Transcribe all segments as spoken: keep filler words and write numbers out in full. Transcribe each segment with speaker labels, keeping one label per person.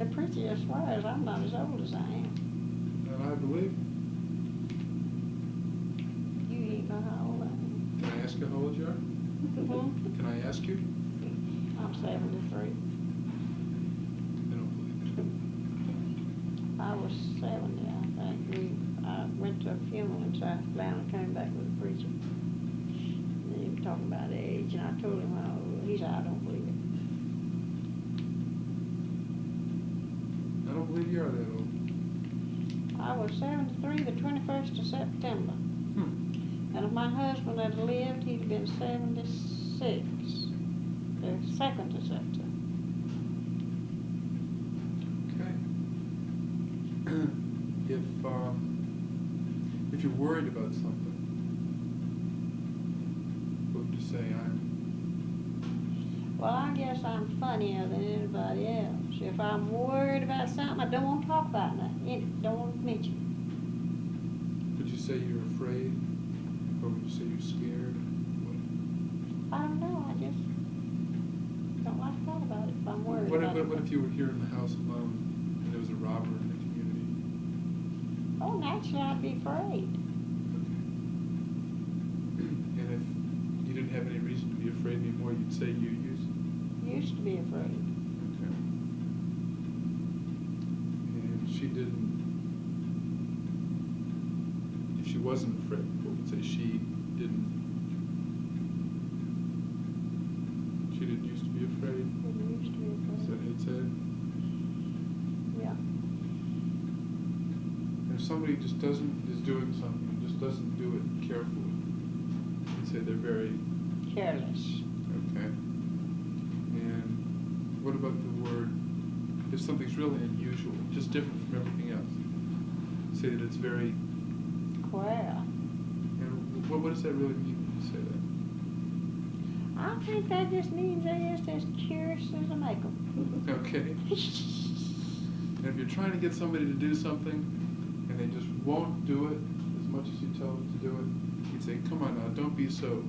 Speaker 1: The preacher just swears I'm not as old as I am.
Speaker 2: And I believe.
Speaker 1: You ain't know how old I am.
Speaker 2: Can I ask you how old you are?
Speaker 1: Mhm.
Speaker 2: Can I ask you?
Speaker 1: I'm seventy-three.
Speaker 2: I don't believe it.
Speaker 1: I was seventy, I think. We, I went to a funeral in South Carolina and came back with a preacher. And he was talking about age, and I told him how old. He said, I don't believe it.
Speaker 2: I don't believe you are that old.
Speaker 1: I was seventy-three the twenty-first of September.
Speaker 2: Hmm.
Speaker 1: And if my husband had lived, he'd have been seventy-six, the second of September.
Speaker 2: Okay. if um, if you're worried about something, what would you say? I'm.
Speaker 1: Well, I guess I'm funnier than anybody else. If I'm worried about something, I don't want to talk about nothing. Don't want to mention it.
Speaker 2: Would you say you're afraid, or would you say you're scared? What,
Speaker 1: I don't know. I just don't like to talk about it if I'm worried
Speaker 2: what,
Speaker 1: about
Speaker 2: if,
Speaker 1: it.
Speaker 2: what if you were here in the house alone and there was a robber in the community?
Speaker 1: Oh, naturally, I'd be afraid.
Speaker 2: Okay. And if you didn't have any reason to be afraid anymore, you'd say you used.
Speaker 1: Used to be afraid.
Speaker 2: Okay. And she didn't. If she wasn't afraid, what would say she didn't? She didn't used to be afraid.
Speaker 1: Didn't used to be
Speaker 2: Is that
Speaker 1: afraid.
Speaker 2: what it said?
Speaker 1: Yeah.
Speaker 2: And if somebody just doesn't is doing something, just doesn't do it carefully, you'd say they're very
Speaker 1: Careless.
Speaker 2: okay. And what about the word? If something's really unusual, just different from everything else, say that it's very.
Speaker 1: Queer.
Speaker 2: And what, what does that really mean when you say that?
Speaker 1: I think that just means they're just as curious as I make them.
Speaker 2: Okay. And if you're trying to get somebody to do something and they just won't do it as much as you tell them to do it, you'd say, come on now, don't be so.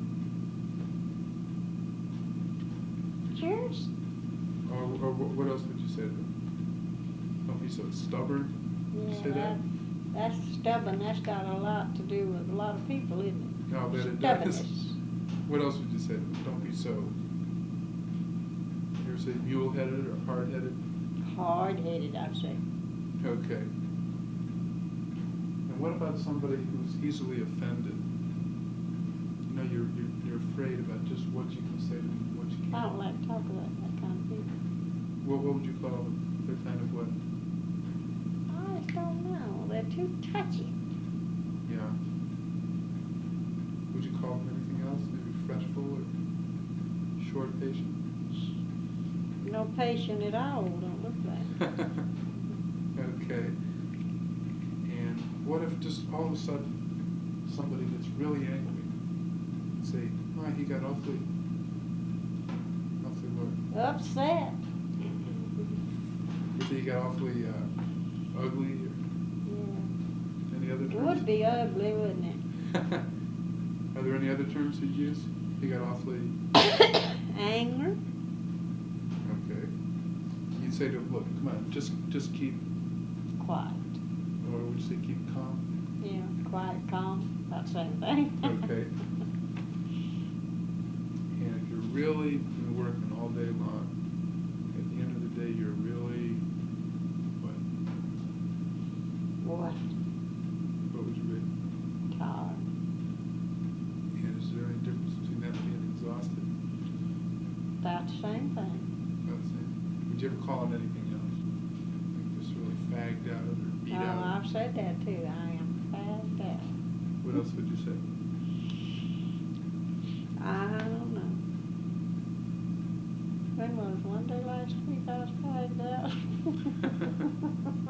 Speaker 1: Curious?
Speaker 2: Or, or wh- what else would you say to them? Don't be so stubborn. Would you
Speaker 1: Yeah,
Speaker 2: say that?
Speaker 1: That's stubborn. That's got a lot to do with a lot of people, isn't it?
Speaker 2: No, but it
Speaker 1: Stubbornness.
Speaker 2: does. What else would you say to them? Don't be so. You ever say mule-headed or hard-headed?
Speaker 1: Hard-headed, I'd say.
Speaker 2: Okay. And what about somebody who's easily offended? You know, you're, you're, you're afraid about just what you can say to them, what you can't.
Speaker 1: I don't like to talk about that kind of people.
Speaker 2: What, what would you call them? They're kind of what?
Speaker 1: I just don't know. They're too touchy.
Speaker 2: Yeah. Would you call them anything else? Maybe fretful or short patient?
Speaker 1: No patient at all, don't look like.
Speaker 2: Okay. And what if just all of a sudden somebody gets really angry and say, oh, he got awfully, awfully what?
Speaker 1: Upset.
Speaker 2: You say he got awfully uh, ugly or
Speaker 1: Yeah.
Speaker 2: any other
Speaker 1: It
Speaker 2: terms?
Speaker 1: would be ugly, wouldn't it?
Speaker 2: Are there any other terms you'd use? He got awfully...
Speaker 1: Angry.
Speaker 2: Okay. You'd say to him, look, come on, just just keep...
Speaker 1: Quiet.
Speaker 2: Or would you say keep calm?
Speaker 1: Yeah, quiet, calm. About the same thing.
Speaker 2: Okay. And if you're really been working all day long, at the end of the day, you're really... What?
Speaker 1: What?
Speaker 2: What would you be?
Speaker 1: Tired.
Speaker 2: And is there any difference between that and being exhausted?
Speaker 1: About the same thing.
Speaker 2: About the same. Would you ever call it anything else? Like just really fagged out or beat
Speaker 1: Oh,
Speaker 2: out?
Speaker 1: I've said that too. I am fagged out.
Speaker 2: What else would you say?
Speaker 1: I don't know. When was one day last week I was fagged out?